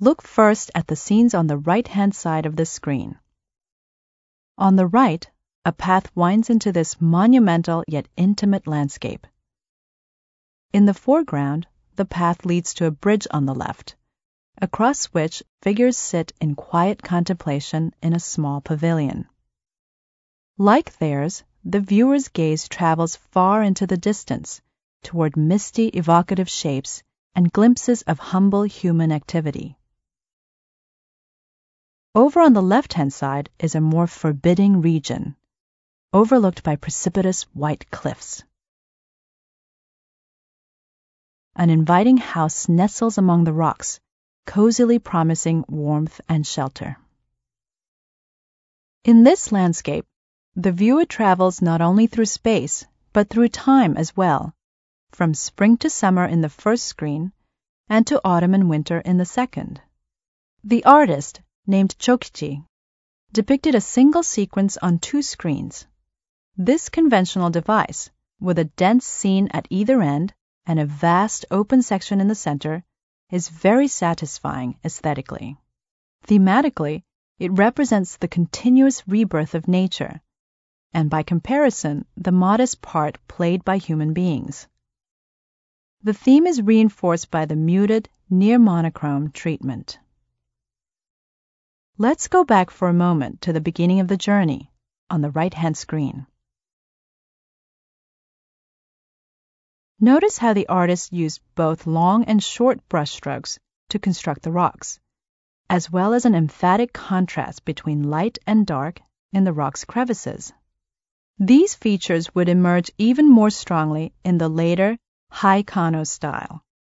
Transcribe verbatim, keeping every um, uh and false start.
Look first at the scenes on the right-hand side of the screen. On the right, a path winds into this monumental yet intimate landscape. In the foreground, the path leads to a bridge on the left, across which figures sit in quiet contemplation in a small pavilion. Like theirs, the viewer's gaze travels far into the distance, toward misty, evocative shapes and glimpses of humble human activity. Over on the left-hand side is a more forbidding region, overlooked by precipitous white cliffs. An inviting house nestles among the rocks, cozily promising warmth and shelter. In this landscape, the viewer travels not only through space, but through time as well, from spring to summer in the first screen, and to autumn and winter in the second. The artist, named Chokichi, depicted a single sequence on two screens. This conventional device, with a dense scene at either end and a vast open section in the center, is very satisfying aesthetically. Thematically, it represents the continuous rebirth of nature, and by comparison, the modest part played by human beings. The theme is reinforced by the muted, near monochrome treatment. Let's go back for a moment to the beginning of the journey, on the right-hand screen. Notice how the artist used both long and short brushstrokes to construct the rocks, as well as an emphatic contrast between light and dark in the rock's crevices. These features would emerge even more strongly in the later High Kano style.